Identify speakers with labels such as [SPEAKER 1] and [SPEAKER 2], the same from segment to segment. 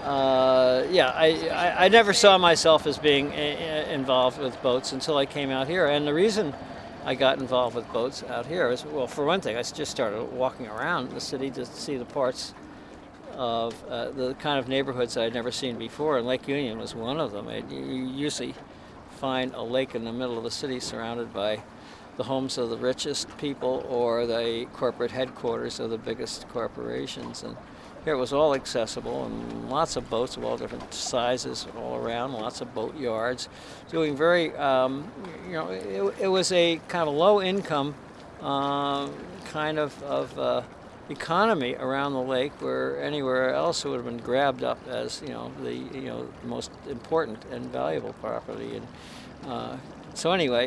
[SPEAKER 1] Yeah, I never saw myself as being involved with boats until I came out here. And the reason I got involved with boats out here is, well, for one thing, I just started walking around the city to see the parts of the kind of neighborhoods I'd never seen before, and Lake Union was one of them. You usually find a lake in the middle of the city surrounded by the homes of the richest people or the corporate headquarters of the biggest corporations. And here it was all accessible, and lots of boats of all different sizes all around, lots of boat yards, doing very, it was a kind of low income kind of economy around the lake, where anywhere else it would have been grabbed up as the most important and valuable property. And so anyway,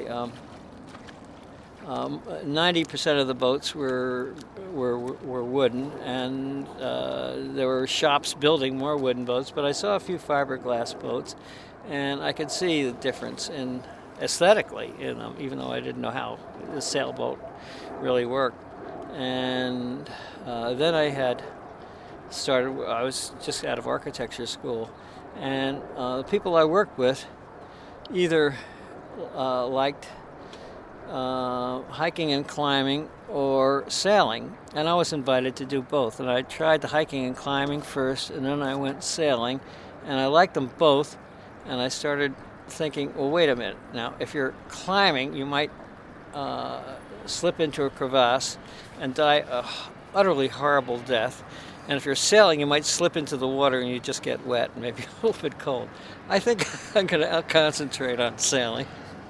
[SPEAKER 1] 90% of the boats were wooden, and there were shops building more wooden boats. But I saw a few fiberglass boats, and I could see the difference in aesthetically in them, even though I didn't know how the sailboat really worked. And then I was just out of architecture school, and the people I worked with either liked hiking and climbing or sailing, and I was invited to do both. And I tried the hiking and climbing first, and then I went sailing, and I liked them both. And I started thinking, well, wait a minute. Now, if you're climbing, you might slip into a crevasse and die a utterly horrible death. And if you're sailing, you might slip into the water and you just get wet and maybe a little bit cold. I think I'm going to concentrate on sailing.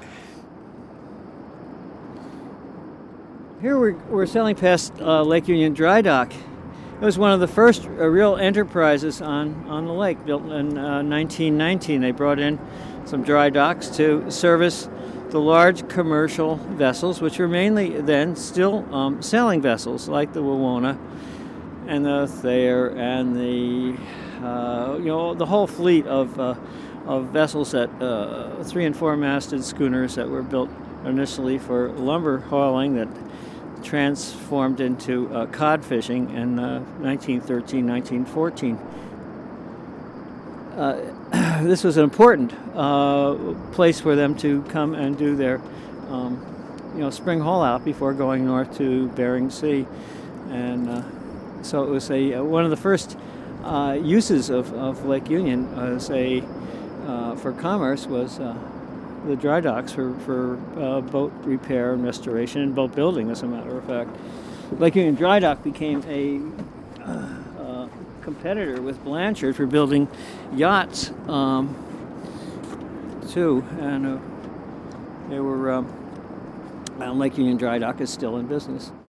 [SPEAKER 1] Here we're sailing past Lake Union Dry Dock. It was one of the first real enterprises on the lake, built in 1919. They brought in some dry docks to service the large commercial vessels, which were mainly then still sailing vessels, like the Wawona and the Thayer and the the whole fleet of vessels, that 3- and 4-masted schooners that were built initially for lumber hauling that transformed into cod fishing in 1913, 1914. This was an important place for them to come and do their spring haul out before going north to Bering Sea. And so it was one of the first uses of Lake Union as for commerce was the dry docks for boat repair and restoration, and boat building, as a matter of fact. Lake Union Dry Dock became a competitor with Blanchard for building yachts too, and Lake Union Dry Dock is still in business.